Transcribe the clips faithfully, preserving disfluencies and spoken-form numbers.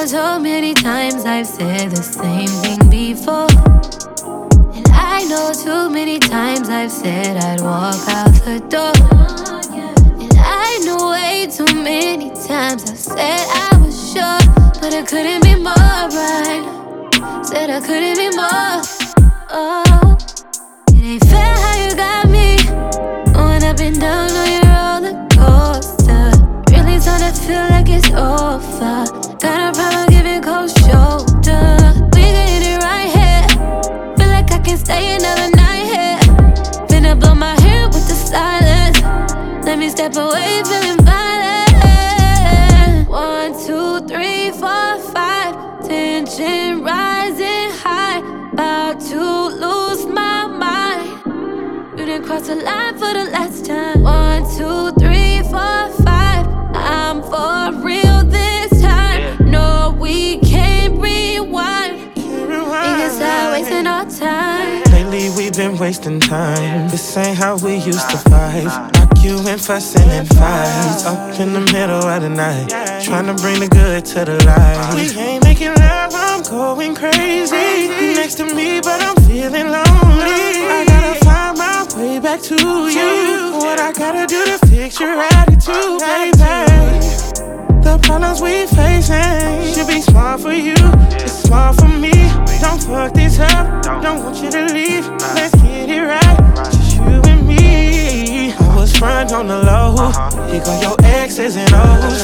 so many times I've said the same thing before. And I know too many times I've said I'd walk out the door. And I know way too many times I said I was sure, but I couldn't be more right. Said I couldn't be more. Oh, it ain't fair how you got me going up and down on your roller coaster. Really starting to feel like it's over. Got a problem giving cold shoulder. We can hit it right here. Feel like I can stay another night here. Finna blow my hair with the silence. Let me step away, feeling violent. One, two, three, four, five. Tension rising high. About to lose my mind. You didn't cross the line for the last time. One, two, three, four, five. I'm for real this time. No, we can't rewind. We can start wasting our time. Lately we've been wasting time. This ain't how we used to vibe. Arguing, fussing, and fights. Up in the middle of the night, trying to bring the good to the light. We ain't making love, I'm going crazy. You next to me, but I'm feeling lonely. I gotta find my way back to you. What I gotta do to fix your attitude, baby. The problems we facing should be small for you, it's small for me. Don't fuck this up, don't want you to leave. Let's get it right, just you and me. I was front on the low, here go your X's and O's.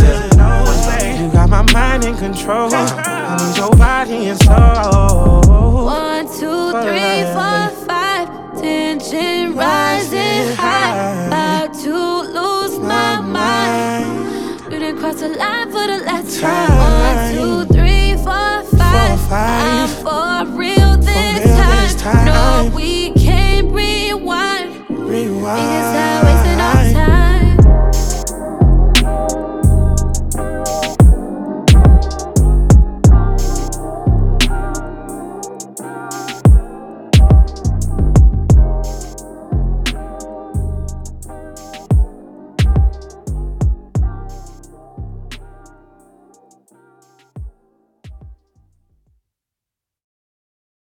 You got my mind in control, I need your body and soul. One, two, three, four, five. Tension rising high. About to lose my mind. We didn't cross the line for the last time. One, two, three, four, five. Four, five.